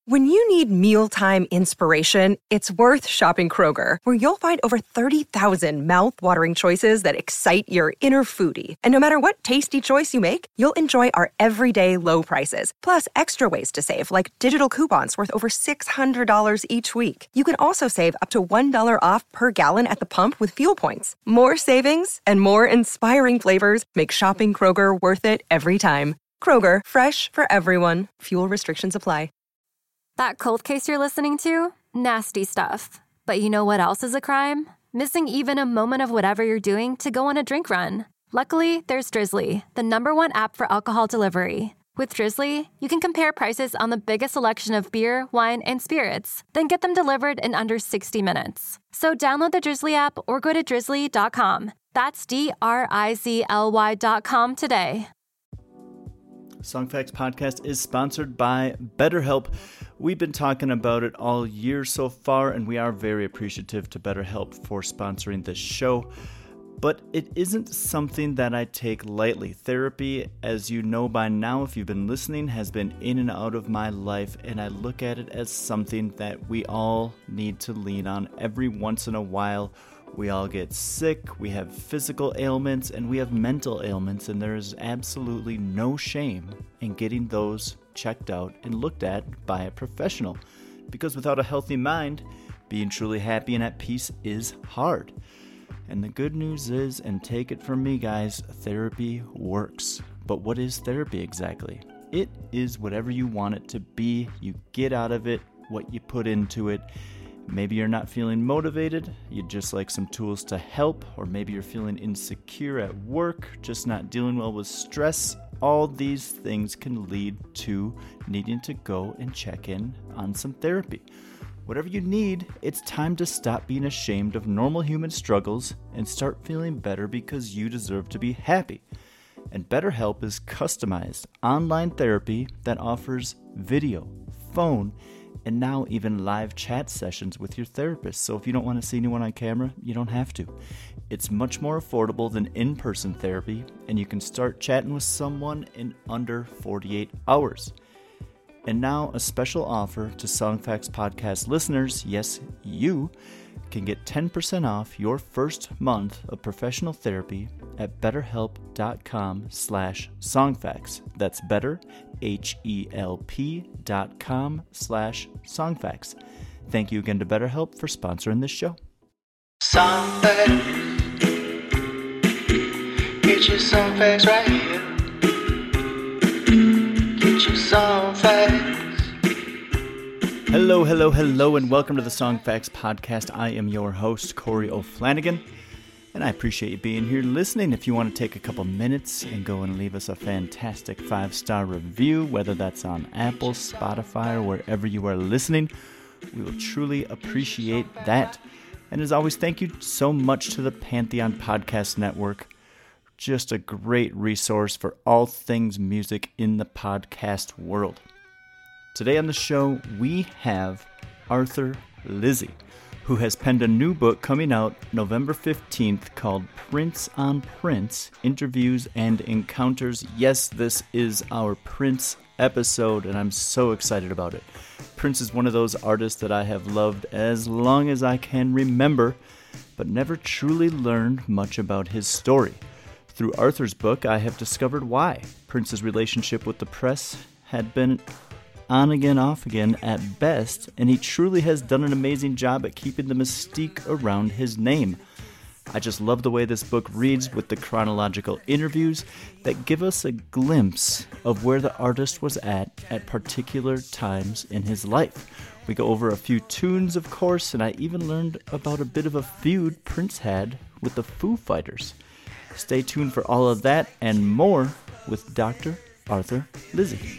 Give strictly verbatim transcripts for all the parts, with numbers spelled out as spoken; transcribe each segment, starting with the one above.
When you need mealtime inspiration, it's worth shopping Kroger, where you'll find over thirty thousand mouth-watering choices that excite your inner foodie. And no matter what tasty choice you make, you'll enjoy our everyday low prices, plus extra ways to save, like digital coupons worth over six hundred dollars each week. You can also save up to one dollar off per gallon at the pump with fuel points. More savings and more inspiring flavors make shopping Kroger worth it every time. Kroger, fresh for everyone. Fuel restrictions apply. That cold case you're listening to? Nasty stuff. But you know what else is a crime? Missing even a moment of whatever you're doing to go on a drink run. Luckily, there's Drizzly, the number one app for alcohol delivery. With Drizzly, you can compare prices on the biggest selection of beer, wine, and spirits, then get them delivered in under sixty minutes. So download the Drizzly app or go to drizzly dot com. That's D R I Z L Y dot com today. Songfacts Podcast is sponsored by BetterHelp. We've been talking about it all year so far, and we are very appreciative to BetterHelp for sponsoring this show. But it isn't something that I take lightly. Therapy, as you know by now, if you've been listening, has been in and out of my life, and I look at it as something that we all need to lean on every once in a while. We all get sick, we have physical ailments, and we have mental ailments, and there is absolutely no shame in getting those checked out and looked at by a professional. Because without a healthy mind, being truly happy and at peace is hard. And the good news is, and take it from me guys, therapy works. But what is therapy exactly? It is whatever you want it to be. You get out of it what you put into it. Maybe you're not feeling motivated, you'd just like some tools to help, or maybe you're feeling insecure at work, just not dealing well with stress. All these things can lead to needing to go and check in on some therapy. Whatever you need, it's time to stop being ashamed of normal human struggles and start feeling better because you deserve to be happy. And BetterHelp is customized online therapy that offers video, phone, and now even live chat sessions with your therapist. So if you don't want to see anyone on camera, you don't have to. It's much more affordable than in-person therapy, and you can start chatting with someone in under forty-eight hours. And now a special offer to Songfacts Podcast listeners. Yes, you can get ten percent off your first month of professional therapy at betterhelp.com slash songfacts. That's better, H-E-L-P dot com slash songfacts. Thank you again to BetterHelp for sponsoring this show. Songfacts. Get your songfacts right here. Get your songfacts. Hello, hello, hello, and welcome to the Songfacts Podcast. I am your host, Corey O'Flanagan, and I appreciate you being here listening. If you want to take a couple minutes and go and leave us a fantastic five-star review, whether that's on Apple, Spotify, or wherever you are listening, we will truly appreciate that. And as always, thank you so much to the Pantheon Podcast Network. Just a great resource for all things music in the podcast world. Today on the show, we have Arthur Lizzie, who has penned a new book coming out November fifteenth called Prince on Prince, Interviews and Encounters. Yes, this is our Prince episode, and I'm so excited about it. Prince is one of those artists that I have loved as long as I can remember, but never truly learned much about his story. Through Arthur's book, I have discovered why. Prince's relationship with the press had been on again, off again at best, and he truly has done an amazing job at keeping the mystique around his name. I just love the way this book reads with the chronological interviews that give us a glimpse of where the artist was at at particular times in his life. We go over a few tunes, of course, and I even learned about a bit of a feud Prince had with the Foo Fighters. Stay tuned for all of that and more with Doctor Arthur Lizzie.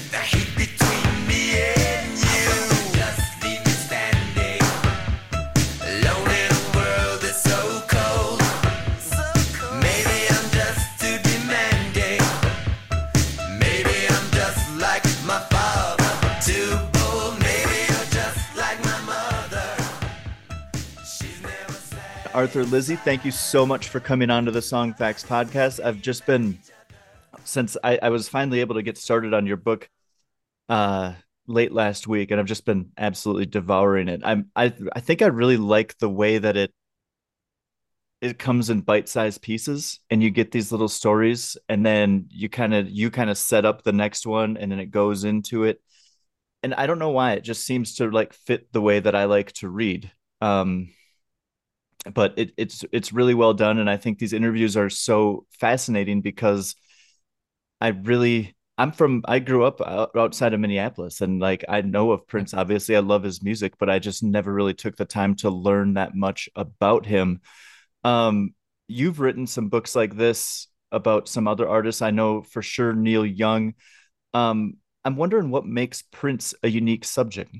Arthur Lizzie, thank you so much for coming on to the Songfacts Podcast. I've just been, since I, I was finally able to get started on your book uh, late last week, and I've just been absolutely devouring it. I'm I I think I really like the way that it it comes in bite-sized pieces, and you get these little stories, and then you kind of you kind of set up the next one, and then it goes into it. And I don't know why, it just seems to like fit the way that I like to read. Um, but it, it's it's really well done, and I think these interviews are so fascinating because I really I'm from I grew up outside of Minneapolis, and like I know of Prince. Obviously I love his music, but I just never really took the time to learn that much about him. Um, you've written some books like this about some other artists. I know for sure Neil Young. Um, I'm wondering what makes Prince a unique subject.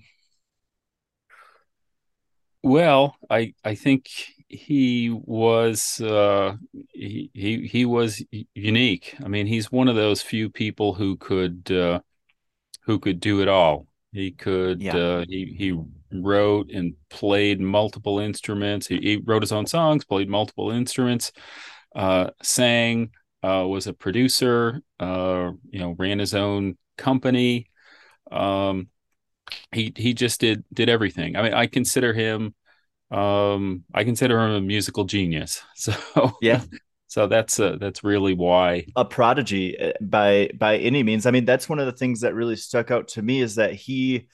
Well, I I think he was uh, he, he he was unique. I mean, he's one of those few people who could uh, who could do it all. He could Yeah. uh, he he wrote and played multiple instruments. He, he wrote his own songs, played multiple instruments, uh, sang, uh, was a producer. Uh, you know, ran his own company. Um, he he just did did everything. I mean, I consider him um I consider him a musical genius. So Yeah. so that's uh, that's really why. A prodigy uh, by by any means. I mean, that's one of the things that really stuck out to me is that he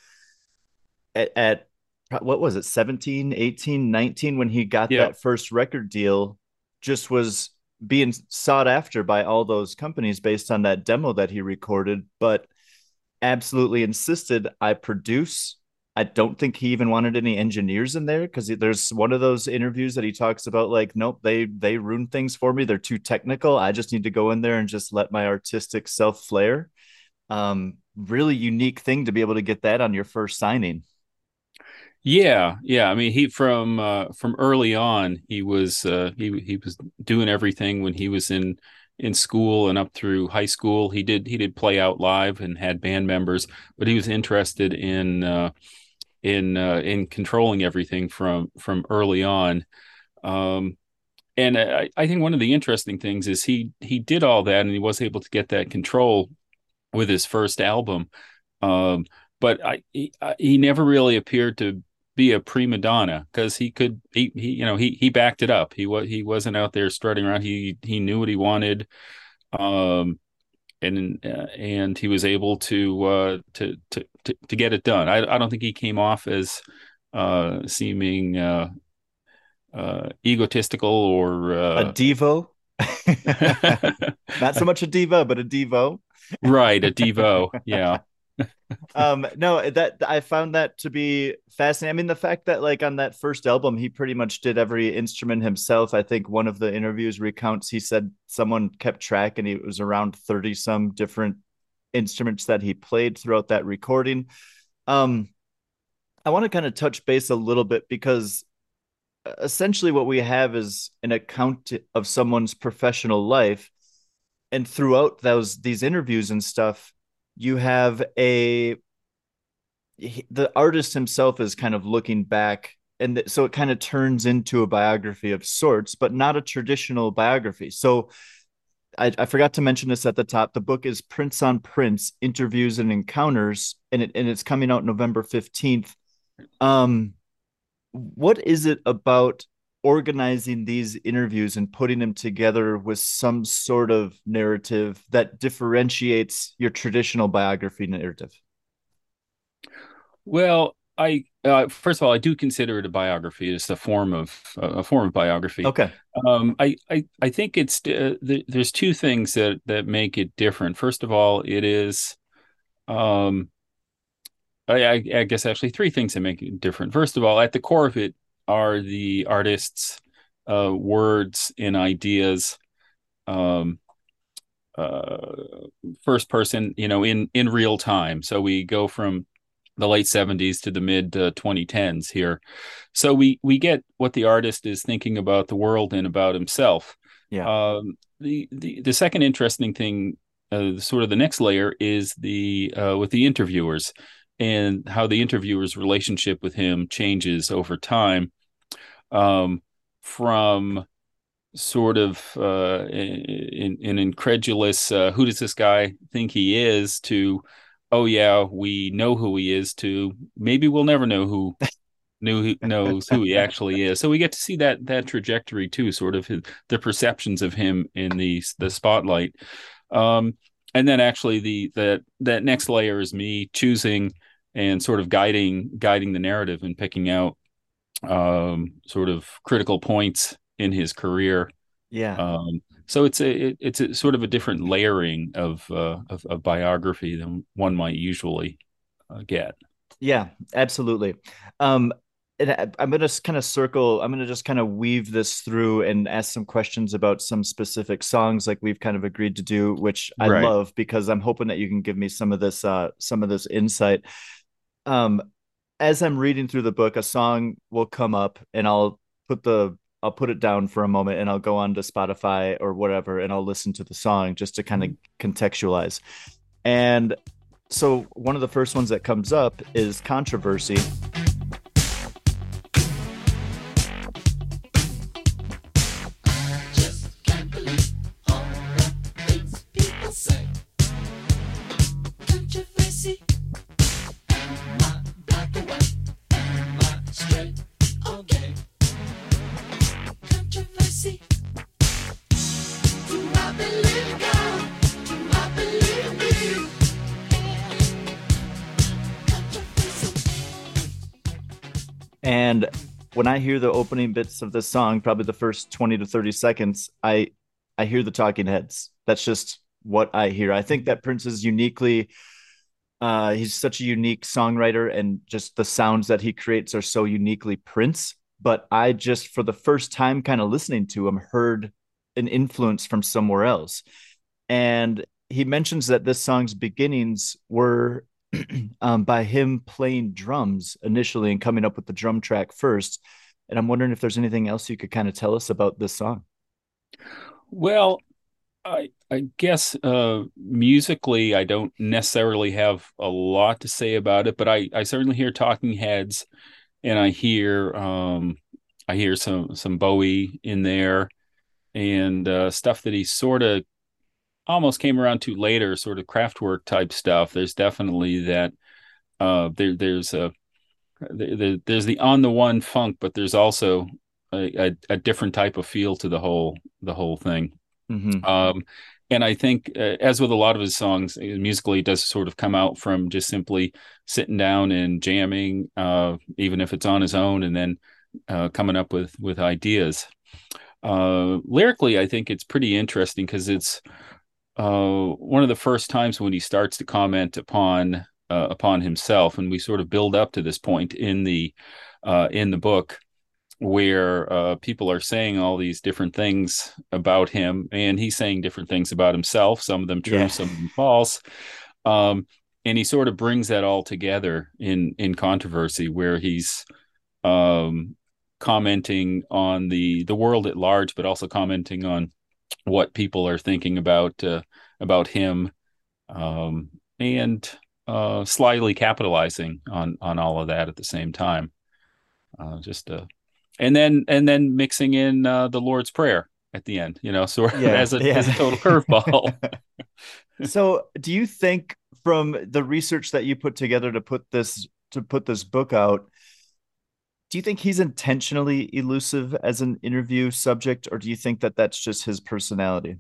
at, at what was it, seventeen, eighteen, nineteen, when he got Yeah. that first record deal, just was being sought after by all those companies based on that demo that he recorded, but absolutely insisted I produce. I don't think he even wanted any engineers in there because there's one of those interviews that he talks about like, nope, they they ruin things for me. They're too technical. I just need to go in there and just let my artistic self flare. Um, really unique thing to be able to get that on your first signing. Yeah, yeah. I mean, he from uh, from early on, he was uh, he he was doing everything when he was in in school and up through high school. He did he did play out live and had band members, but he was interested in uh, in uh, in controlling everything from from early on. Um, and I, I think one of the interesting things is he he did all that and he was able to get that control with his first album. Um, but I he, he never really appeared to be a prima donna because he could he, he you know he he backed it up. He was he wasn't out there strutting around. He he knew what he wanted. Um, and uh, and he was able to, uh, to to to to get it done. I I don't think he came off as uh, seeming uh, uh, egotistical or A uh, Devo. Not so much a diva, but a Devo. right, a Devo. Yeah. Um, no, that I found that to be fascinating. I mean, the fact that like on that first album, he pretty much did every instrument himself. I think one of the interviews recounts he said someone kept track and it was around thirty some different instruments that he played throughout that recording. Um, I want to kind of touch base a little bit because essentially what we have is an account of someone's professional life, and throughout those these interviews and stuff you have a the artist himself is kind of looking back, and th- so it kind of turns into a biography of sorts, but not a traditional biography. So I, I forgot to mention this at the top. The book is Prince on Prince: Interviews and Encounters, and it and it's coming out November fifteenth. Um, what is it about organizing these interviews and putting them together with some sort of narrative that differentiates your traditional biography narrative? Well, I uh, first of all, I do consider it a biography. It's a form of a form of biography. Okay. Um, I, I I think it's uh, th- there's two things that that make it different. First of all, it is um, I, I, I guess actually three things that make it different. First of all, at the core of it are the artist's uh, words and ideas. Um, uh, First person, you know, in in real time. So we go from the late seventies to the mid uh, twenty tens here. So we we get what the artist is thinking about the world and about himself. Yeah. Um, the the the second interesting thing, uh, sort of the next layer, is the uh, with the interviewers and how the interviewer's relationship with him changes over time, um, from sort of uh, an, an incredulous, uh, who does this guy think he is, to oh yeah, we know who he is, to maybe we'll never know who knew who knows who he actually is. So we get to see that that trajectory too, sort of his, the perceptions of him in the the spotlight. Um, and then actually the that that next layer is me choosing and sort of guiding guiding the narrative and picking out um, sort of critical points in his career. Yeah. Um, so it's a it, it's a sort of a different layering of uh, of, of biography than one might usually uh, get. Yeah, absolutely. Um, and I, I'm going to kind of circle, I'm going to just kind of weave this through and ask some questions about some specific songs like we've kind of agreed to do, which I Right. love because I'm hoping that you can give me some of this, uh, some of this insight. Um, as I'm reading through the book, a song will come up and I'll put the, I'll put it down for a moment and I'll go on to Spotify or whatever and I'll listen to the song just to kind of contextualize. And so one of the first ones that comes up is Controversy. And when I hear the opening bits of this song, probably the first twenty to thirty seconds, I I hear the Talking Heads. That's just what I hear. I think that Prince is uniquely uh he's such a unique songwriter and just the sounds that he creates are so uniquely Prince, but I just for the first time kind of listening to him heard an influence from somewhere else. And he mentions that this song's beginnings were um, by him playing drums initially and coming up with the drum track first. And I'm wondering if there's anything else you could kind of tell us about this song. Well, I I guess uh, musically, I don't necessarily have a lot to say about it, but I I certainly hear Talking Heads, and I hear um I hear some some Bowie in there, and uh, stuff that he sort of almost came around to later, sort of Kraftwerk type stuff. There's definitely that. Uh, there there's a there, there's the on the one funk, but there's also a, a, a different type of feel to the whole the whole thing. Mm-hmm. Um, and I think, uh, as with a lot of his songs, uh, musically, it does sort of come out from just simply sitting down and jamming, uh, even if it's on his own, and then uh, coming up with with ideas. Uh, lyrically, I think it's pretty interesting because it's uh, one of the first times when he starts to comment upon uh, upon himself, and we sort of build up to this point in the uh, in the book where uh, people are saying all these different things about him, and he's saying different things about himself, some of them true, Yeah. some of them false. Um, and he sort of brings that all together in in Controversy, where he's um, commenting on the the world at large, but also commenting on what people are thinking about uh, about him, um, and uh, slyly capitalizing on on all of that at the same time. Uh, just a and then and then mixing in uh, the Lord's Prayer at the end, you know, sort of Yeah. as a Yeah. as a total curveball. So do you think from the research that you put together to put this to put this book out, do you think he's intentionally elusive as an interview subject, or do you think that that's just his personality?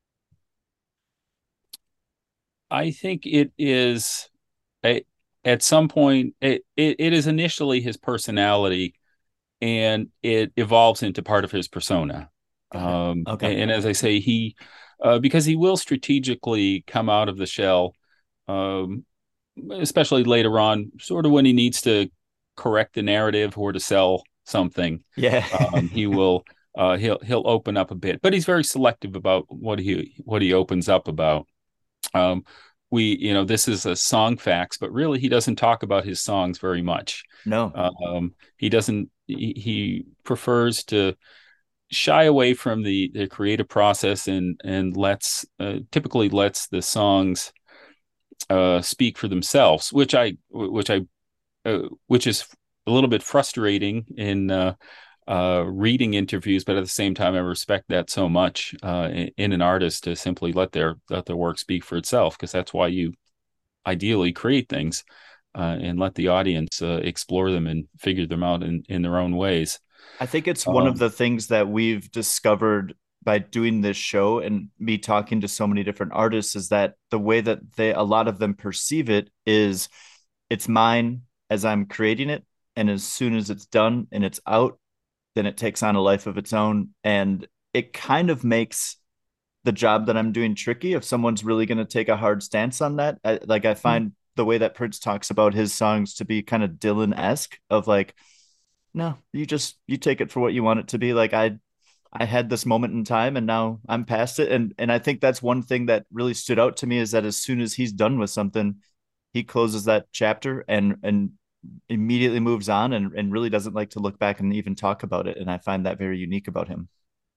I think it is a, at some point it, it it is initially his personality, and it evolves into part of his persona. Got it. Um, Okay. and, and as I say, he uh, because he will strategically come out of the shell, um, especially later on, sort of when he needs to correct the narrative or to sell something. Yeah. Um, he will uh, he'll he'll open up a bit, but he's very selective about what he what he opens up about. Um, we you know this is a song facts, but really he doesn't talk about his songs very much. No. Um, he doesn't. He, he prefers to shy away from the the creative process and and lets uh, typically lets the songs uh, speak for themselves, which I which I uh, which is a little bit frustrating in uh, uh, reading interviews, but at the same time, I respect that so much uh, in, in an artist to simply let their let their work speak for itself, because that's why you ideally create things uh, and let the audience uh, explore them and figure them out in, in their own ways. I think it's one of Um, the things that we've discovered by doing this show and me talking to so many different artists is that the way that they, a lot of them perceive it is it's mine as I'm creating it. And as soon as it's done and it's out, then it takes on a life of its own. And it kind of makes the job that I'm doing tricky if someone's really going to take a hard stance on that. I, like I find mm-hmm. the way that Prince talks about his songs to be kind of Dylan-esque of like, no, you just, you take it for what you want it to be. Like I, I had this moment in time and now I'm past it. And, and I think that's one thing that really stood out to me is that as soon as he's done with something, he closes that chapter and, and immediately moves on and, and really doesn't like to look back and even talk about it. And I find that very unique about him.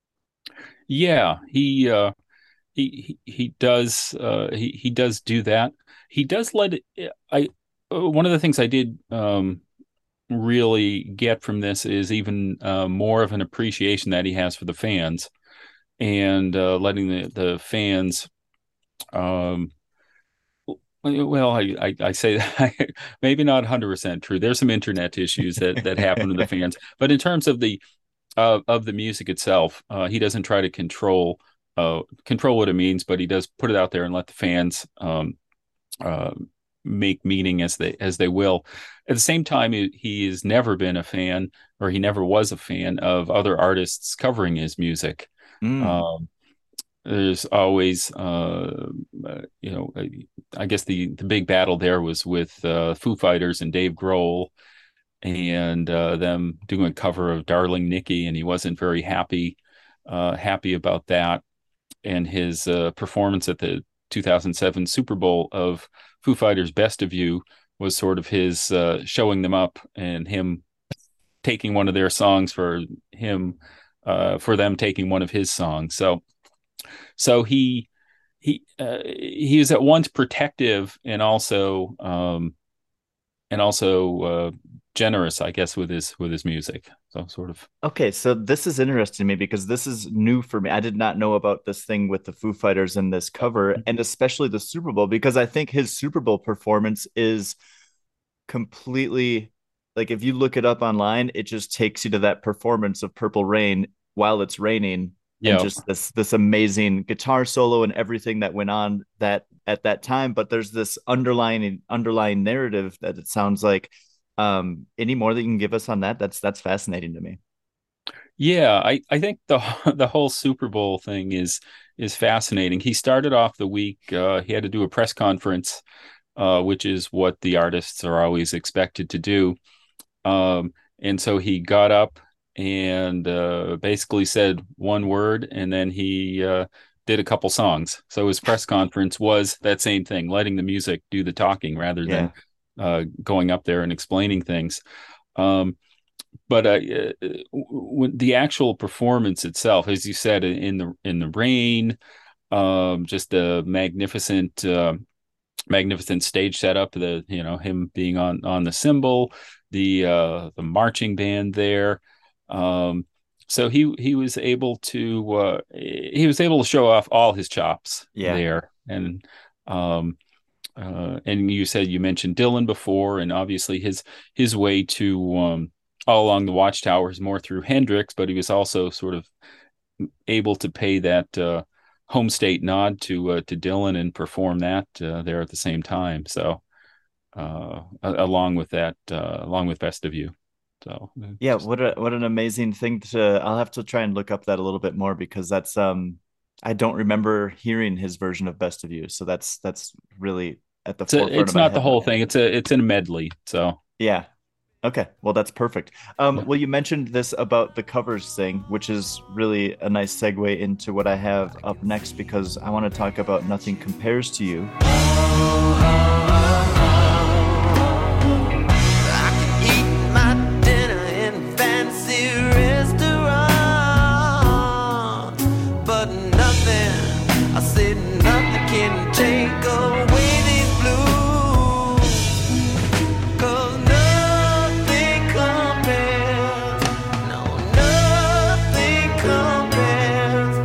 Yeah, he, uh, he, he, he does, uh, he, he does do that. He does let it, I, one of the things I did, um, really get from this is even uh, more of an appreciation that he has for the fans and uh, letting the, the fans, um, well, I, I, I say that maybe not one hundred percent true. There's some internet issues that, that happen with the fans, but in terms of the, uh, of the music itself, uh, he doesn't try to control, uh, control what it means, but he does put it out there and let the fans, um, uh, make meaning as they as they will. At the same time, he, he has never been a fan, or he never was a fan of other artists covering his music. Mm. Um, there's always, uh, uh, you know, I guess the the big battle there was with uh, Foo Fighters and Dave Grohl, and uh, them doing a cover of "Darling Nikki," and he wasn't very happy uh, happy about that. And his uh, performance at the two thousand seven Super Bowl of Foo Fighters' "Best of You" was sort of his uh, showing them up and him taking one of their songs for him, uh, for them taking one of his songs. So, so he he uh, he is at once protective and also um, and also uh, generous, I guess, with his with his music. So sort of. Okay, so this is interesting to me because this is new for me. I did not know about this thing with the Foo Fighters and this cover, and especially the Super Bowl, because I think his Super Bowl performance is completely, like, if you look it up online, it just takes you to that performance of Purple Rain while it's raining. Yeah. And just this this amazing guitar solo and everything that went on that at that time. But there's this underlying underlying narrative that it sounds like. Um, any more that you can give us on that? That's that's fascinating to me. Yeah, I, I think the the whole Super Bowl thing is is fascinating. He started off the week. Uh, he had to do a press conference, uh, which is what the artists are always expected to do. Um, and so he got up and uh, basically said one word, and then he uh, did a couple songs. So his press conference was that same thing, letting the music do the talking rather than. Yeah. Uh, going up there and explaining things. Um, but uh, w- the actual performance itself, as you said, in the in the rain, um, just a magnificent, uh, magnificent stage setup. The you know him being on on the cymbal, the uh, the marching band there. Um, so he he was able to uh, he was able to show off all his chops yeah. there, and. Um, Uh, and you said you mentioned Dylan before, and obviously his his way to um, all along the Watchtower is more through Hendrix, but he was also sort of able to pay that uh, home state nod to uh, to Dylan and perform that uh, there at the same time. So uh, along with that, uh, along with Best of You. So yeah, just... what a what an amazing thing to. I'll have to try and look up that a little bit more because that's um I don't remember hearing his version of Best of You, so that's that's really. At the it's a, it's not the whole thing. It's a it's in a medley. So yeah, okay. Well, that's perfect. Um, yeah. Well, you mentioned this about the covers thing, which is really a nice segue into what I have up next because I want to talk about Nothing Compares to You. I can eat my dinner in fancy restaurant, but nothing. I said nothing can take away.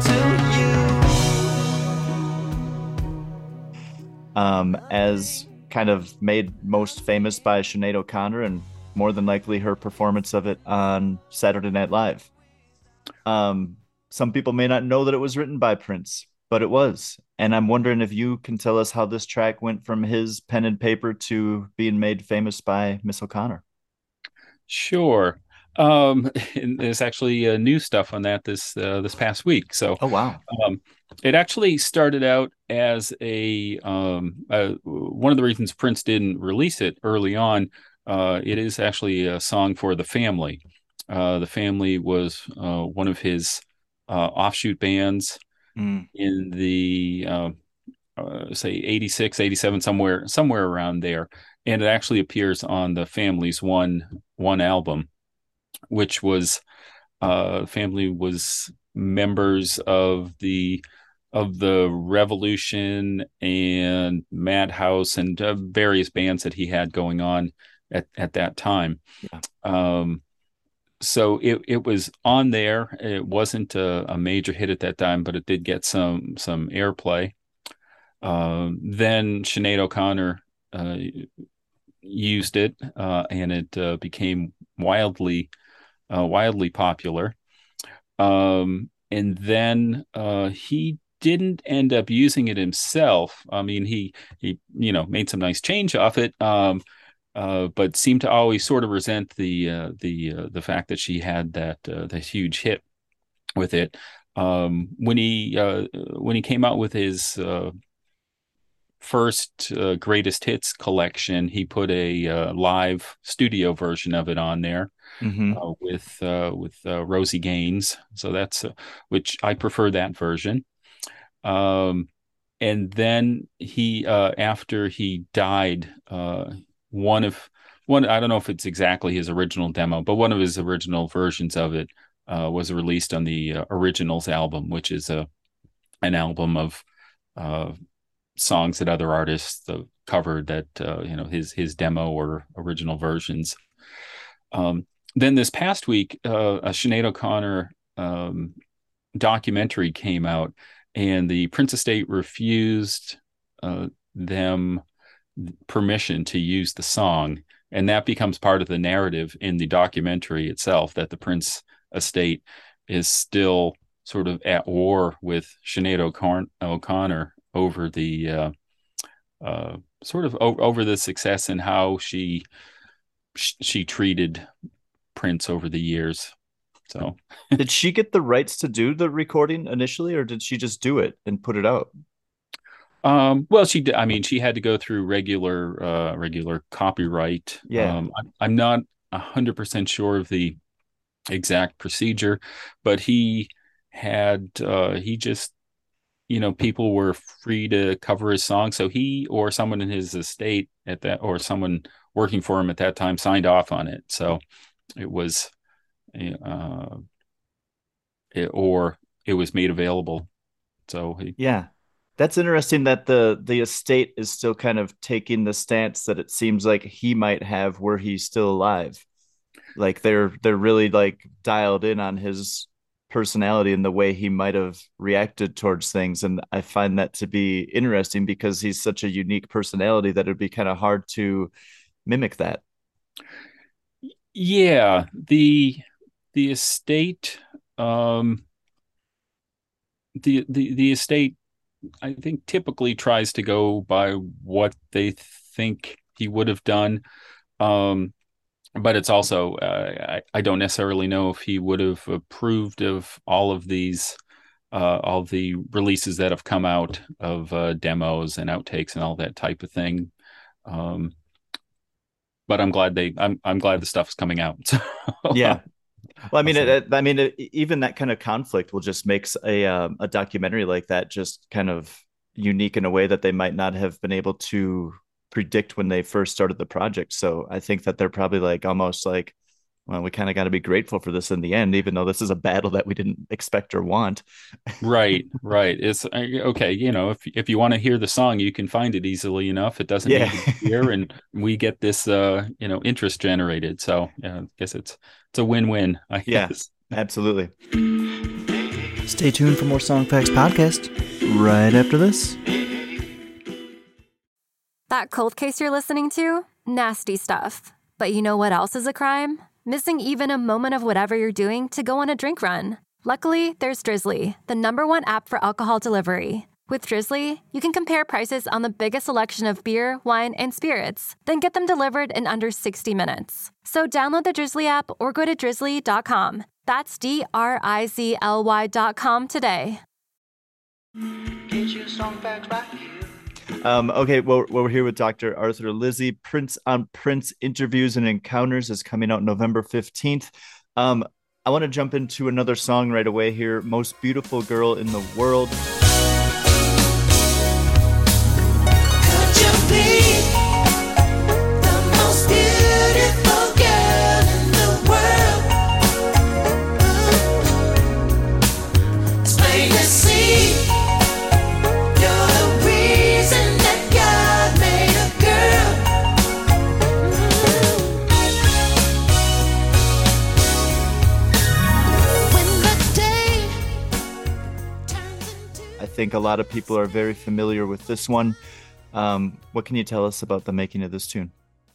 Um, as kind of made most famous by Sinead O'Connor and more than likely her performance of it on Saturday Night Live. Um, some people may not know that it was written by Prince, but it was. And I'm wondering if you can tell us how this track went from his pen and paper to being made famous by Miss O'Connor. Sure. Um, there's actually uh, new stuff on that this uh, this past week. So, oh wow, um, it actually started out as a um, uh, one of the reasons Prince didn't release it early on. Uh, it is actually a song for The Family. Uh, the Family was uh, one of his uh, offshoot bands mm. in the uh, uh, say eighty-six, eighty-seven, somewhere somewhere around there, and it actually appears on The Family's one one album, which was uh Family was members of the of the Revolution and Madhouse and uh, various bands that he had going on at, at that time. Yeah. Um, so it, it was on there. It wasn't a, a major hit at that time, but it did get some some airplay. Um, then Sinead O'Connor uh, used it, uh, and it uh, became wildly Uh, wildly popular. Um, and then uh, he didn't end up using it himself. I mean, he, he you know, made some nice change off it, um, uh, but seemed to always sort of resent the uh, the uh, the fact that she had that uh, the huge hit with it. Um, when he uh, when he came out with his uh, first uh, greatest hits collection, he put a uh, live studio version of it on there. Mm-hmm. Uh, with uh, with uh, Rosie Gaines, so that's uh, which I prefer that version. Um, and then he, uh, after he died, uh, one of one I don't know if it's exactly his original demo, but one of his original versions of it uh, was released on the uh, Originals album, which is a an album of uh, songs that other artists uh, covered that uh, you know his his demo or original versions. Um, Then this past week, uh, a Sinead O'Connor um, documentary came out, and the Prince estate refused uh, them permission to use the song, and that becomes part of the narrative in the documentary itself, that the Prince estate is still sort of at war with Sinead O'Con- O'Connor over the uh, uh, sort of o- over the success and how she she treated Prince over the years. So did she get the rights to do the recording initially, or did she just do it and put it out? Um, well, she did. I mean, she had to go through regular, uh, regular copyright. Yeah. Um, I'm, I'm not a hundred percent sure of the exact procedure, but he had, uh, he just, you know, people were free to cover his song. So he or someone in his estate at that, or someone working for him at that time, signed off on it. So it was, uh, it, or it was made available. So he, yeah, that's interesting that the the estate is still kind of taking the stance that it seems like he might have were he still alive. Like they're they're really like dialed in on his personality and the way he might have reacted towards things, and I find that to be interesting because he's such a unique personality that it'd be kind of hard to mimic that. Yeah, the the estate, um, the the the estate, I think typically tries to go by what they think he would have done, um, but it's also uh, I I don't necessarily know if he would have approved of all of these, uh, all the releases that have come out of uh, demos and outtakes and all that type of thing. Um, But I'm glad they. I'm. I'm glad the stuff is coming out. So, yeah. Well, I mean, it, I mean, it, even that kind of conflict will just makes a um, a documentary like that just kind of unique in a way that they might not have been able to predict when they first started the project. So I think that they're probably like almost like, well, we kind of got to be grateful for this in the end, even though this is a battle that we didn't expect or want. Right, right. It's okay. You know, if if you want to hear the song, you can find it easily enough. It doesn't yeah. need to be here, and we get this, uh, you know, interest generated. So yeah, I guess it's it's a win-win. I yeah, guess. Absolutely. Stay tuned for more Song Facts podcast right after this. That cold case you're listening to? Nasty stuff. But you know what else is a crime? Missing even a moment of whatever you're doing to go on a drink run. Luckily, there's Drizzly, the number one app for alcohol delivery. With Drizzly, you can compare prices on the biggest selection of beer, wine, and spirits, then get them delivered in under sixty minutes. So download the Drizzly app or go to drizzly dot com. That's D R I Z L Y dot com today. Get your song facts right here. Um, okay, well, well, we're here with Doctor Arthur Lizzie. Prince on Prince Interviews and Encounters is coming out November fifteenth. Um, I want to jump into another song right away here. Most Beautiful Girl in the World. Could you be the most beautiful girl in the world? It's plain to see you're the reason that God made a girl. When the day turns into I think a lot of people are very familiar with this one. Um, what can you tell us about the making of this tune?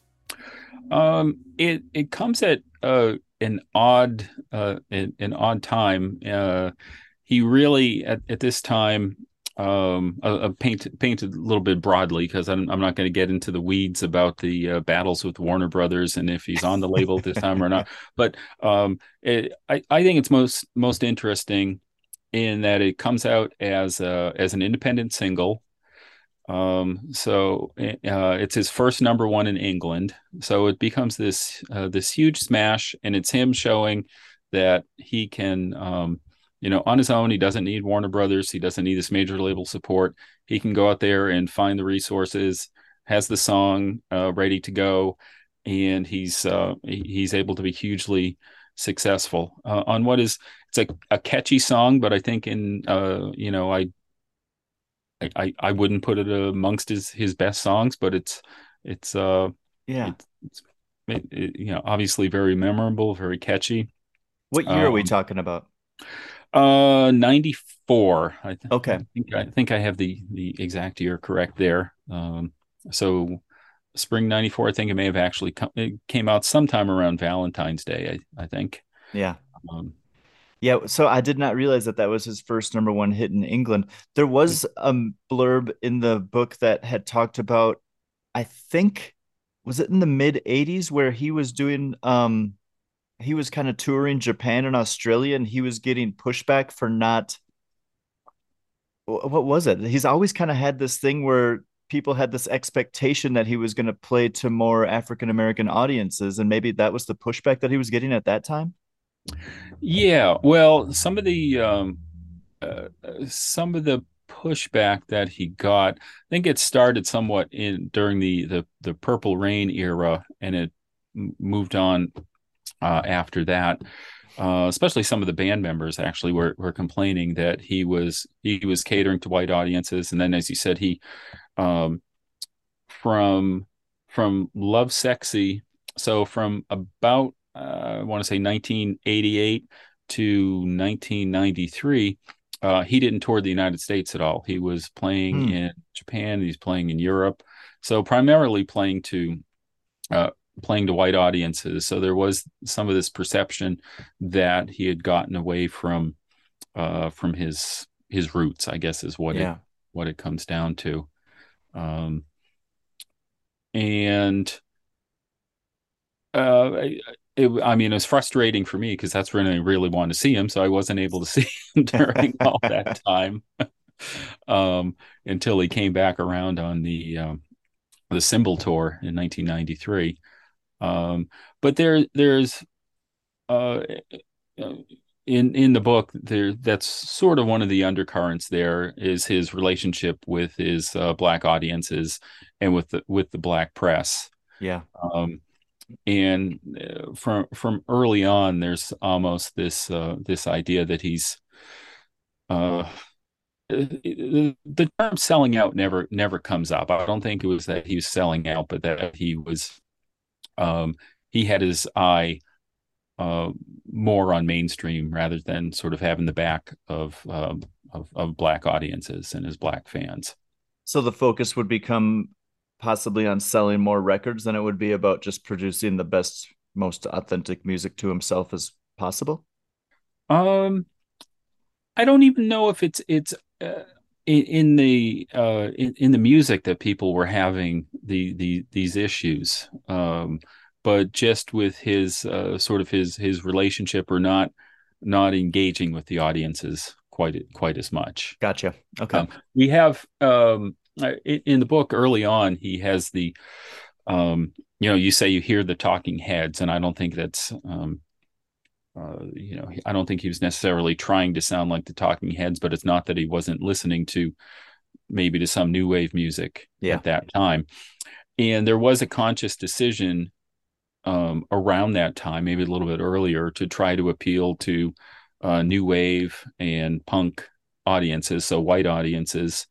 Um, it it comes at uh, an odd uh, an, an odd time. Uh, he really at, at this time um, uh, uh, paint painted a little bit broadly because I'm I'm not going to get into the weeds about the uh, battles with Warner Brothers and if he's on the label this time or not. But um, it, I I think it's most most interesting in that it comes out as a, as an independent single. Um, so uh, it's his first number one in England. So it becomes this uh, this huge smash, and it's him showing that he can, um, you know, on his own. He doesn't need Warner Brothers. He doesn't need this major label support. He can go out there and find the resources. Has the song uh, ready to go, and he's uh, he's able to be hugely successful uh, on what is it's a, a catchy song, but I think in uh, you know I. I, I wouldn't put it amongst his, his best songs, but it's it's uh Yeah. it's, it's it, it, you know obviously very memorable, very catchy. What year are we Um, talking about? Uh, ninety-four. I th- Okay. I think I think I have the the exact year correct there. Um, so spring ninety-four. I think it may have actually come. It came out sometime around Valentine's Day. I I think. Yeah. Um, Yeah, so I did not realize that that was his first number one hit in England. There was a blurb in the book that had talked about, I think, was it in the mid eighties where he was doing, um, he was kind of touring Japan and Australia, and he was getting pushback for not, wh- what was it? He's always kind of had this thing where people had this expectation that he was going to play to more African American audiences, and maybe that was the pushback that he was getting at that time. yeah. Well, some of the um, uh, uh, some of the pushback that he got, I think it started somewhat in during the the the Purple Rain era, and it m- moved on uh, after that. Uh, especially some of the band members actually were were complaining that he was he was catering to white audiences, and then as you said, he um, from from Love Sexy, so from about uh, I want to say nineteen eighty-eight to nineteen ninety-three. Uh, he didn't tour the United States at all. He was playing Hmm. in Japan. He's playing in Europe. So primarily playing to uh, playing to white audiences. So there was some of this perception that he had gotten away from uh, from his his roots, I guess, is what it Yeah. what it comes down to. Um, and uh, I- it, I mean, it was frustrating for me because that's when I really wanted to see him. So I wasn't able to see him during all that time um, until he came back around on the um, the Symbol tour in nineteen ninety-three. Um, but there, there's uh, in in the book there. That's sort of one of the undercurrents. There is his relationship with his uh, black audiences and with the with the black press. Yeah. Um, and uh, from from early on, there's almost this uh, this idea that he's uh, the term selling out never never comes up. I don't think it was that he was selling out, but that he was um, he had his eye uh, more on mainstream rather than sort of having the back of um, of, of black audiences and his black fans. So the focus would become possibly on selling more records than it would be about just producing the best, most authentic music to himself as possible? Um, I don't even know if it's it's uh, in, in the uh, in, in the music that people were having the the these issues, um, but just with his uh, sort of his his relationship or not not engaging with the audiences quite quite as much. Gotcha. Okay. Um, we have um, uh, in, in the book early on, he has the um, you know, you say you hear the talking heads, and I don't think that's um, uh, you know, I don't think he was necessarily trying to sound like the Talking Heads, but it's not that he wasn't listening to maybe to some new wave music Yeah. at that time. And there was a conscious decision um, around that time, maybe a little bit earlier, to try to appeal to uh, new wave and punk audiences, so white audiences.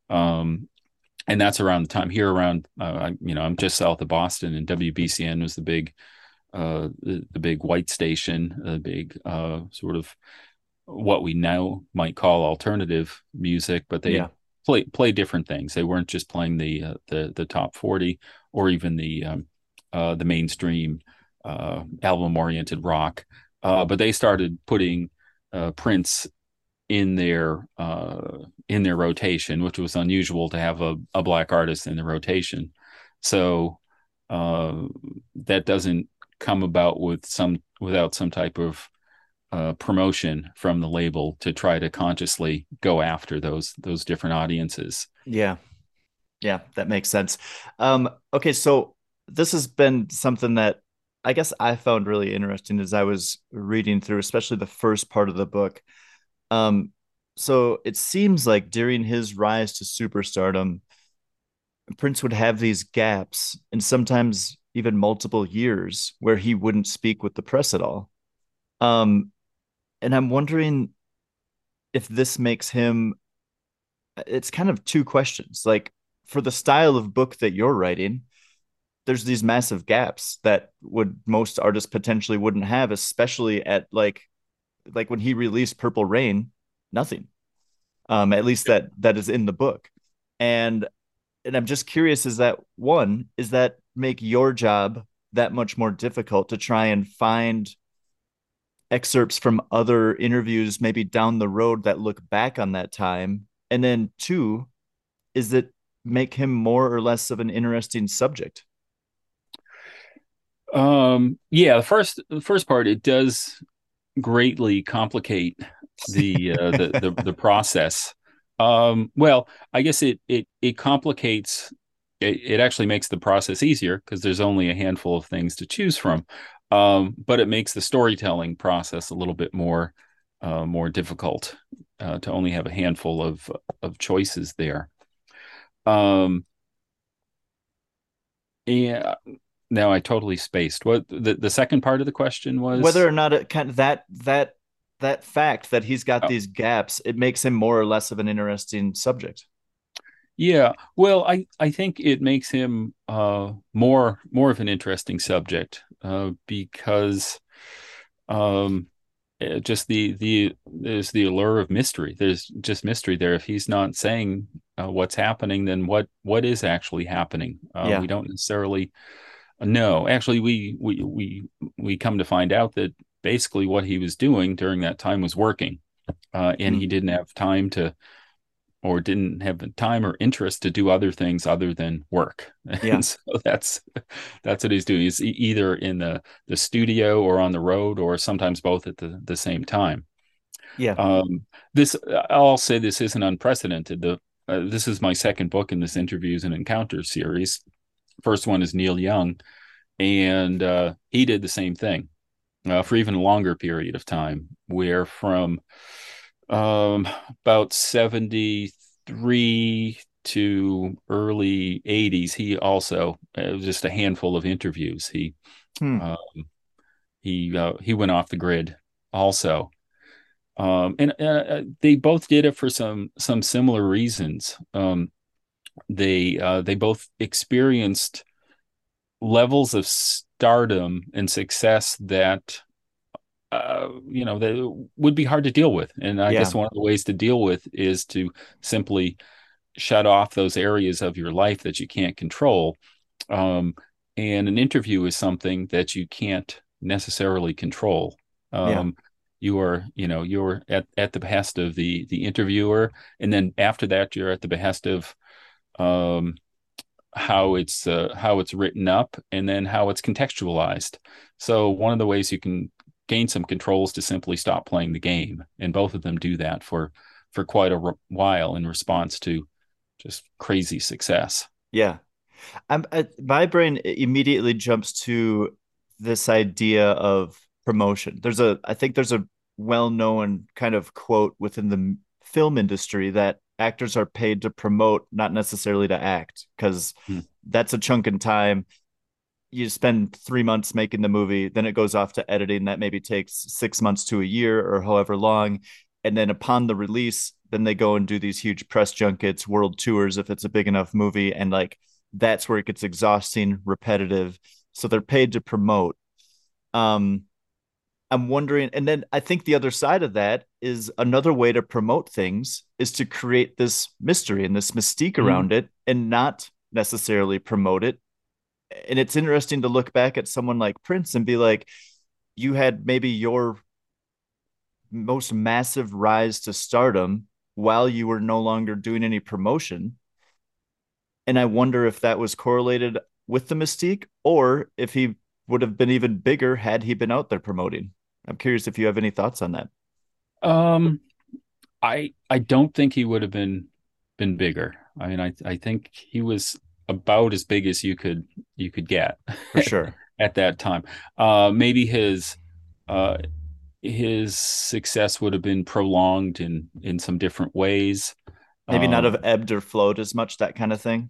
Um, and that's around the time here around, uh, you know, I'm just south of Boston, and W B C N was the big uh, the, the big white station, the big uh, sort of what we now might call alternative music, but they Yeah. play play different things. They weren't just playing the uh, the the top forty or even the um, uh, the mainstream uh, album oriented rock, uh, but they started putting uh, Prince in their uh, in their rotation, which was unusual to have a, a black artist in the rotation. So uh, that doesn't come about with some without some type of uh, promotion from the label to try to consciously go after those those different audiences. Yeah. Yeah, that makes sense. Um, okay, so this has been something that I guess I found really interesting as I was reading through, especially the first part of the book. Um, so it seems like during his rise to superstardom, Prince would have these gaps and sometimes even multiple years where he wouldn't speak with the press at all. Um, and I'm wondering if this makes him, it's kind of two questions. Like, for the style of book that you're writing, there's these massive gaps that would most artists potentially wouldn't have, especially at like like when he released Purple Rain, nothing. Um, at least that that is in the book. And and I'm just curious, is that one, is that make your job that much more difficult to try and find excerpts from other interviews maybe down the road that look back on that time? And then two, is that make him more or less of an interesting subject? Um, yeah, the first the first part, it does greatly complicate the uh, the, the the process. Um, well, I guess it it it complicates. It, it actually makes the process easier because there's only a handful of things to choose from. Um, but it makes the storytelling process a little bit more uh, more difficult uh, to only have a handful of of choices there. Um, yeah. Now I totally spaced. What the, the second part of the question was? Whether or not it kind of that that that fact that he's got Oh, these gaps, it makes him more or less of an interesting subject. yeah. Well, I I think it makes him uh more more of an interesting subject uh because um eh, just the the there's the allure of mystery. There's just mystery there. If he's not saying uh, what's happening, then what what is actually happening? Uh, Yeah. we don't necessarily know. Actually, we we we we come to find out that basically what he was doing during that time was working, uh, and Hmm. he didn't have time to, or didn't have the time or interest to do other things other than work. Yeah. And so that's that's what he's doing. He's e- either in the the studio or on the road, or sometimes both at the the same time. Yeah. Um, this I'll say this isn't unprecedented. The uh, this is my second book in this Interviews and Encounters series. First one is Neil Young, and uh, he did the same thing uh, for even a longer period of time, where from um, about seventy-three to early eighties, he also it was just a handful of interviews. He Hmm. um, he uh, he went off the grid also. Um, and uh, they both did it for some some similar reasons. Um, they uh, they both experienced levels of stardom and success that uh, you know that would be hard to deal with. And I Yeah. guess one of the ways to deal with is to simply shut off those areas of your life that you can't control. Um, and an interview is something that you can't necessarily control. Yeah. Um, you are, you know, you're at, at the behest of the the interviewer, and then after that, you're at the behest of um, how it's uh, how it's written up, and then how it's contextualized. So one of the ways you can gain some control is to simply stop playing the game, and both of them do that for for quite a while in response to just crazy success. Yeah. I'm, I, my brain immediately jumps to this idea of promotion. There's a, I think there's a well-known kind of quote within the film industry that actors are paid to promote, not necessarily to act, because Hmm. that's a chunk in time. You spend three months making the movie, then it goes off to editing. That maybe takes six months to a year or however long. And then upon the release, then they go and do these huge press junkets, world tours, if it's a big enough movie. And like, that's where it gets exhausting, repetitive. So they're paid to promote. Um, I'm wondering, and then I think the other side of that is another way to promote things is to create this mystery and this mystique Mm. around it and not necessarily promote it. And it's interesting to look back at someone like Prince and be like, you had maybe your most massive rise to stardom while you were no longer doing any promotion. And I wonder if that was correlated with the mystique or if he would have been even bigger had he been out there promoting. I'm curious if you have any thoughts on that. Um, I I don't think he would have been been bigger. I mean, I I think he was about as big as you could you could get For sure. at that time. Uh, maybe his uh his success would have been prolonged in in some different ways. Maybe not Um, have ebbed or flowed as much, that kind of thing.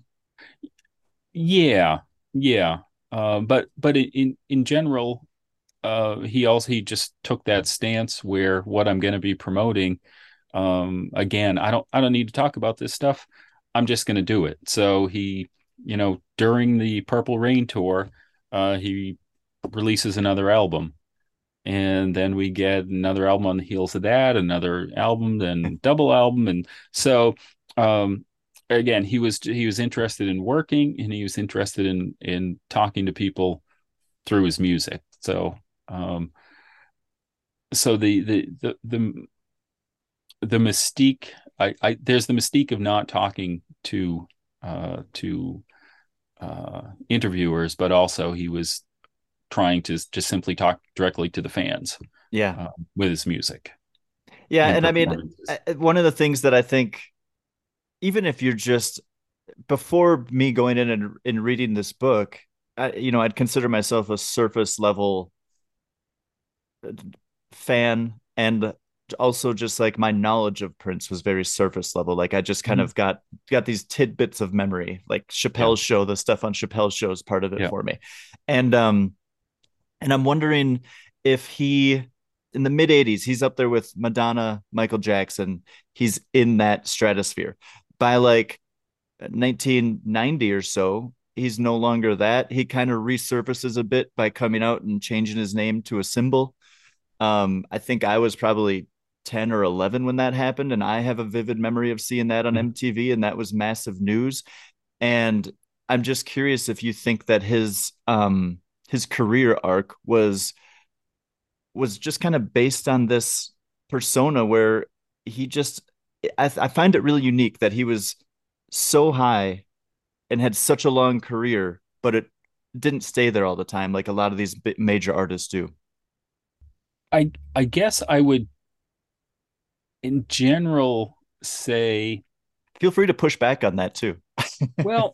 yeah, yeah. Uh, but but in in general, uh, he also he just took that stance where what I'm going to be promoting, um, again, I don't I don't need to talk about this stuff. I'm just going to do it. So he, you know, during the Purple Rain tour, uh, he releases another album, and then we get another album on the heels of that, another album, then double album, and so um, again, he was he was interested in working, and he was interested in in talking to people through his music. So um, so the the the the the mystique, I, I there's the mystique of not talking to uh, to uh, interviewers, but also he was trying to just simply talk directly to the fans Yeah. uh, with his music Yeah. and And I mean, performances. I- one of the things that I think, even if you're just before me going in and, and reading this book, I, you know, I'd consider myself a surface level fan, and also just like my knowledge of Prince was very surface level. Like I just kind Mhm. of got got these tidbits of memory, like Yeah, Chappelle's show, the stuff on Chappelle's show is part of it yeah. for me. And um and I'm wondering if he in the mid eighties, he's up there with Madonna, Michael Jackson. He's in that stratosphere. By like nineteen ninety or so, he's no longer that. He kind of resurfaces a bit by coming out and changing his name to a symbol. Um, I think I was probably ten or eleven when that happened, and I have a vivid memory of seeing that on Mhm. M T V, and that was massive news. And I'm just curious if you think that his um his career arc was was just kind of based on this persona where he just I, I find it really unique that he was so high and had such a long career, but it didn't stay there all the time like a lot of these major artists do. I I guess I would in general say, Feel free to push back on that too. well,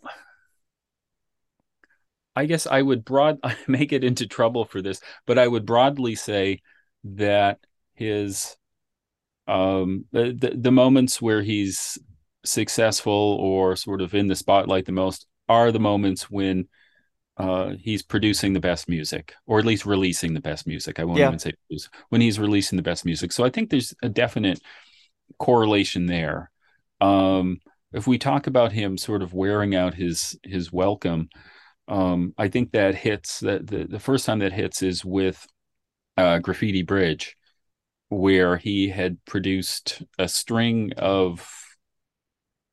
I guess I would broad I make it into trouble for this, but I would broadly say that his um the, the the moments where he's successful or sort of in the spotlight the most are the moments when uh he's producing the best music, or at least releasing the best music. I won't Yeah. even say produce, when he's releasing the best music. So I think there's a definite correlation there. Um if we talk about him sort of wearing out his his welcome, um I think that hits that the, the first time that hits is with uh Graffiti Bridge, where he had produced a string of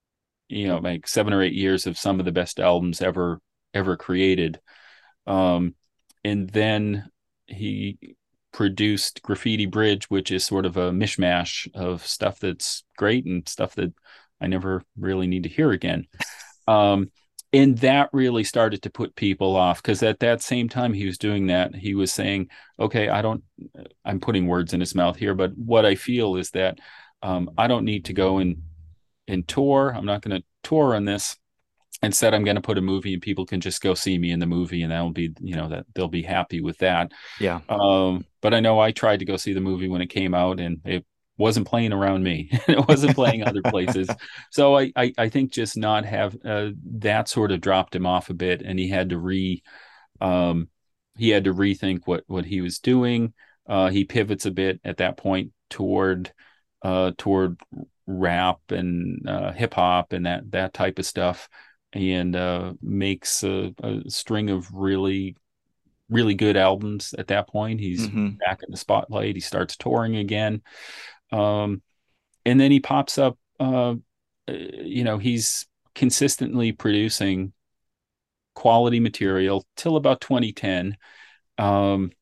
you know, like seven or eight years of some of the best albums ever ever created. Um, and then he produced Graffiti Bridge, which is sort of a mishmash of stuff that's great and stuff that I never really need to hear again. Um, and that really started to put people off, because at that same time he was doing that, he was saying, okay, I don't, I'm putting words in his mouth here, but what I feel is that um, I don't need to go and, and tour. I'm not going to tour on this. Instead, I'm going to put a movie and people can just go see me in the movie, and that'll be, you know, that they'll be happy with that. Yeah. Um, but I know I tried to go see the movie when it came out, and it wasn't playing around me. It wasn't playing other places. So I, I, I think just not have uh, that sort of dropped him off a bit, and he had to re, um, he had to rethink what what he was doing. Uh, he pivots a bit at that point toward, uh, toward rap and uh, hip hop and that that type of stuff, and uh, makes a, a string of really, really good albums at that point. He's Mm-hmm. back in the spotlight. He starts touring again. Um, and then he pops up, uh, uh, you know, he's consistently producing quality material till about twenty ten. Um,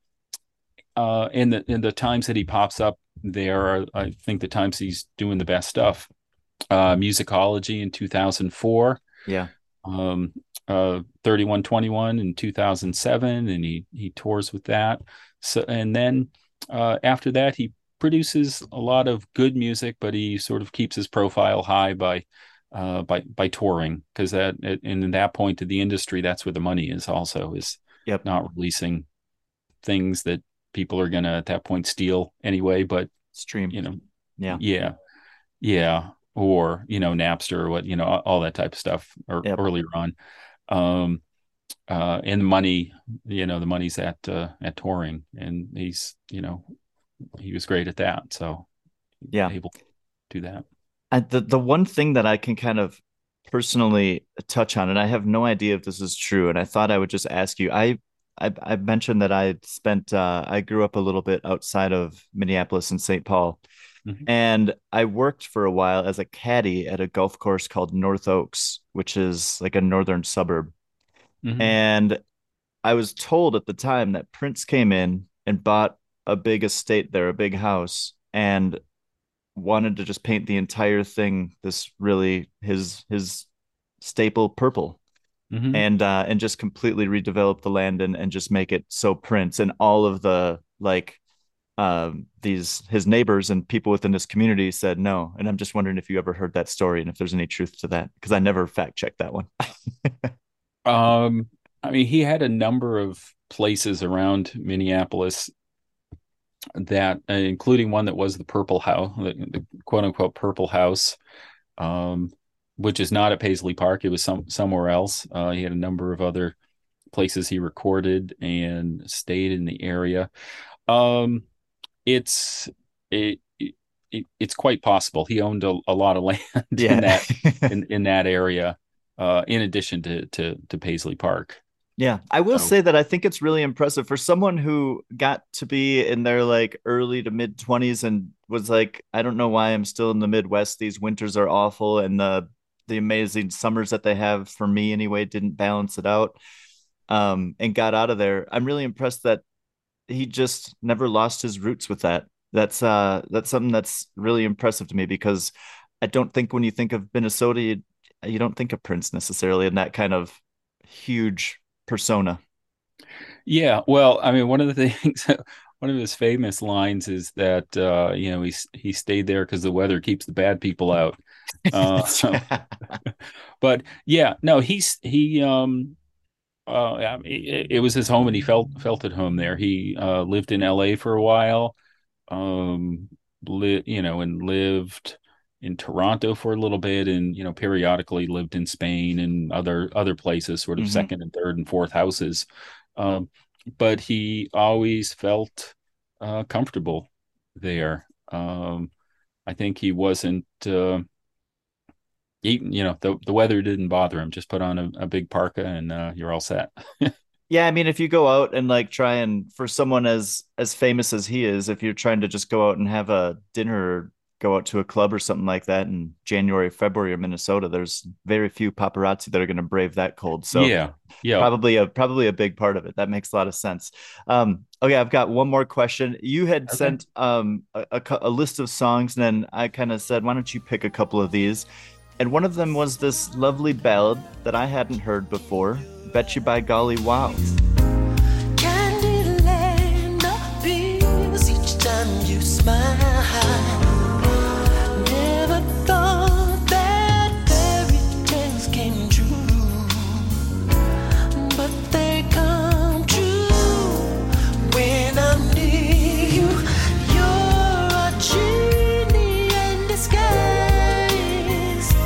uh, and the, and the times that he pops up there are, I think, the times he's doing the best stuff. Uh, Musicology in two thousand four. Yeah. Um, uh, thirty-one twenty-one in two thousand seven, and he he tours with that. So, and then uh, after that, he produces a lot of good music, but he sort of keeps his profile high by uh, by by touring, because that and in that point of the industry, that's where the money is. Also, is Yep. not releasing things that people are gonna at that point steal anyway. But Stream. you know, Yeah. yeah, yeah. Or, you know, Napster or what, you know, all that type of stuff, or Yep. earlier on. Um, uh, and money, you know, the money's at, uh, at touring, and he's, you know, he was great at that. So Yeah. able to do that. I, the the one thing that I can kind of personally touch on, and I have no idea if this is true, and I thought I would just ask you. I I, I mentioned that I spent uh, I grew up a little bit outside of Minneapolis and Saint Paul, Mhm. and I worked for a while as a caddy at a golf course called North Oaks, which is like a northern suburb. Mhm. And I was told at the time that Prince came in and bought a big estate there, a big house, and wanted to just paint the entire thing this really his his staple purple, Mhm. and uh and just completely redevelop the land and and just make it so Prince, and all of the like um these his neighbors and people within this community said no. And I'm just wondering if you ever heard that story and if there's any truth to that, because I never fact checked that one. Um, I mean, he had a number of places around Minneapolis that, uh, including one that was the Purple House, the, the quote unquote Purple House, um, which is not at Paisley Park. It was some somewhere else. Uh, he had a number of other places he recorded and stayed in the area. Um, it's it, it it's quite possible he owned a, a lot of land in Yeah. that in, in that area, uh, in addition to to to Paisley Park. Yeah, I will So, say that I think it's really impressive for someone who got to be in their like early to mid twenties and was like, I don't know why I'm still in the Midwest. These winters are awful, and the the amazing summers that they have, for me anyway, didn't balance it out. Um, and got out of there. I'm really impressed that he just never lost his roots with that. That's uh that's something that's really impressive to me, because I don't think when you think of Minnesota, you, you don't think of Prince necessarily in that kind of huge persona. yeah, well, I mean, one of the things, one of his famous lines is that, uh, you know, he he stayed there because the weather keeps the bad people out. Uh, so, but yeah, no, he's he um uh I mean, it, it was his home, and he felt felt at home there. He uh lived in L A for a while, um, li you know, and lived in Toronto for a little bit, and you know, periodically lived in Spain and other other places, sort of Mhm. second and third and fourth houses. Um, but he always felt uh, comfortable there. Um, I think he wasn't. Uh, eating, you know, the the weather didn't bother him. Just put on a, a big parka, and uh, you're all set. Yeah, I mean, if you go out and like try and, for someone as as famous as he is, if you're trying to just go out and have a dinner go out to a club or something like that in January, February, or Minnesota, there's very few paparazzi that are going to brave that cold. So yeah, yeah, probably a probably a big part of it. That makes a lot of sense. Um, okay, I've got one more question. You had Okay. sent um, a, a, a list of songs, and then I kind of said, why don't you pick a couple of these? And one of them was this lovely ballad that I hadn't heard before, Bet You By Golly Wow. Candyland appears each time you smile. Never thought that fairy tales came true, but they come true when I'm near you. You're a genie in disguise,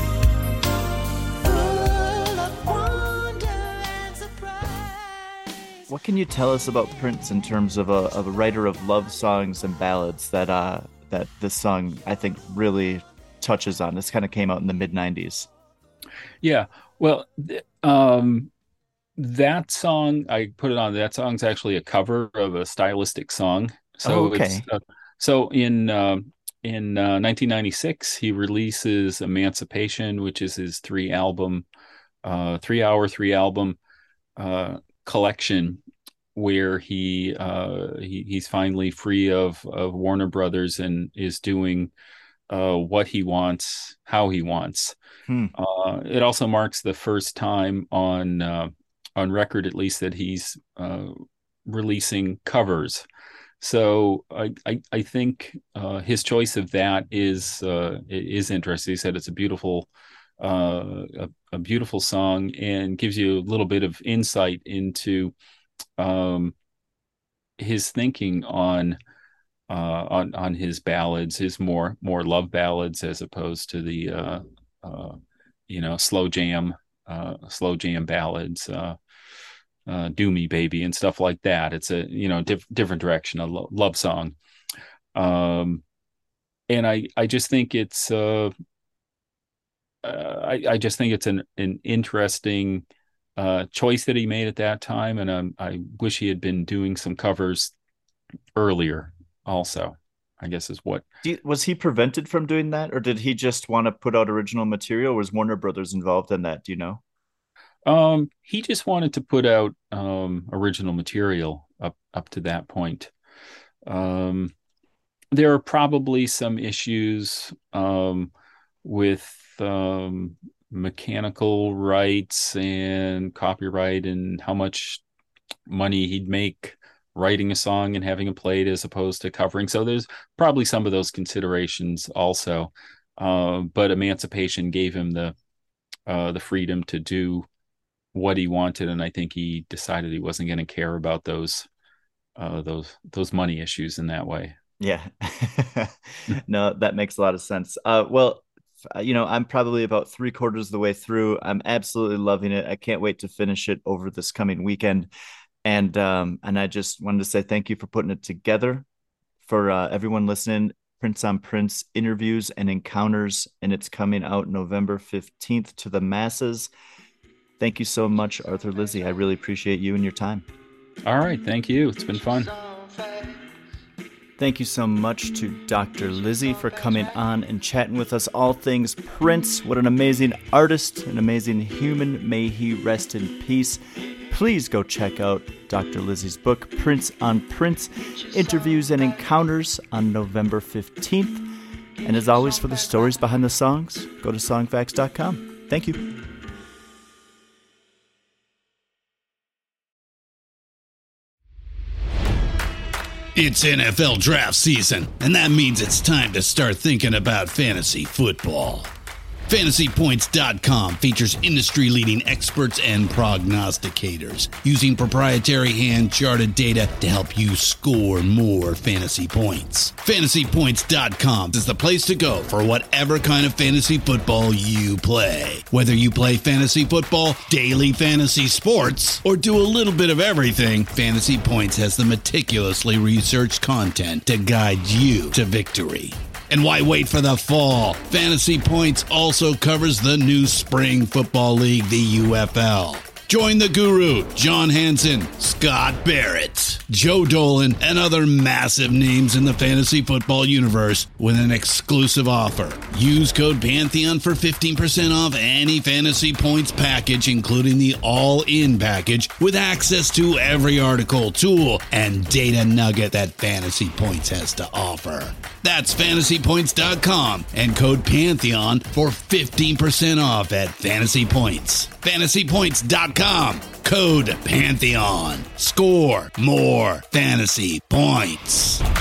full of wonder and surprise. What can you tell us about Prince in terms of a, of a writer of love songs and ballads that uh, that this song, I think, really touches on? This kind of came out in the mid nineties. Yeah. Well, th- um, that song, I put it on. That song's actually a cover of a stylistic song. So Oh, okay. it's uh, so in um in uh, nineteen ninety-six, he releases Emancipation, which is his three album, uh, three hour, three album uh, collection, where he uh, he he's finally free of of Warner Brothers and is doing uh, what he wants, how he wants. Hmm. Uh, it also marks the first time on uh, on record, at least, that he's uh, releasing covers. So I I, I think uh, his choice of that is uh, is interesting. He said it's a beautiful uh, a, a beautiful song and gives you a little bit of insight into um, his thinking on uh, on on his ballads, his more more love ballads, as opposed to the uh, uh, you know slow jam uh, slow jam ballads, uh, uh, "Do Me Baby" and stuff like that. It's a you know diff- different direction, a lo- love song, um, and I I just think it's uh, uh, I I just think it's an an interesting uh, choice that he made at that time, and um, I wish he had been doing some covers earlier. Also, I guess is what. Do you- was he prevented from doing that, or did he just want to put out original material? Or was Warner Brothers involved in that? Do you know? Um, he just wanted to put out um, original material up up to that point. Um, there are probably some issues um, with um, mechanical rights and copyright and how much money he'd make writing a song and having it played as opposed to covering. So there's probably some of those considerations also. Uh, but Emancipation gave him the uh, the freedom to do what he wanted, and I think he decided he wasn't going to care about those uh, those those money issues in that way. Yeah. No, that makes a lot of sense. Uh, well, f- you know, I'm probably about three quarters of the way through. I'm absolutely loving it. I can't wait to finish it over this coming weekend. And um, and I just wanted to say thank you for putting it together. For uh, everyone listening, Prince on Prince interviews and encounters, and it's coming out November fifteenth to the masses. Thank you so much, Arthur Lizzie. I really appreciate you and your time. All right, thank you. It's been fun. Thank you so much to Doctor Lizzie for coming on and chatting with us all things Prince. What an amazing artist, an amazing human. May he rest in peace. Please go check out Doctor Lizzie's book, Prince on Prince, Interviews and Encounters, on November fifteenth. And as always, for the stories behind the songs, go to songfacts dot com. Thank you. It's N F L draft season, and that means it's time to start thinking about fantasy football. Fantasy Points dot com features industry-leading experts and prognosticators using proprietary hand-charted data to help you score more fantasy points. Fantasy Points dot com is the place to go for whatever kind of fantasy football you play. Whether you play fantasy football, daily fantasy sports, or do a little bit of everything, Fantasy Points has the meticulously researched content to guide you to victory. And why wait for the fall? Fantasy Points also covers the new spring football league, the U F L. Join the guru, John Hansen, Scott Barrett, Joe Dolan, and other massive names in the fantasy football universe with an exclusive offer. Use code Pantheon for fifteen percent off any Fantasy Points package, including the all-in package with access to every article, tool, and data nugget that Fantasy Points has to offer. That's fantasy points dot com and code Pantheon for fifteen percent off at Fantasy Points. fantasy points dot com, code Pantheon. Score more fantasy points.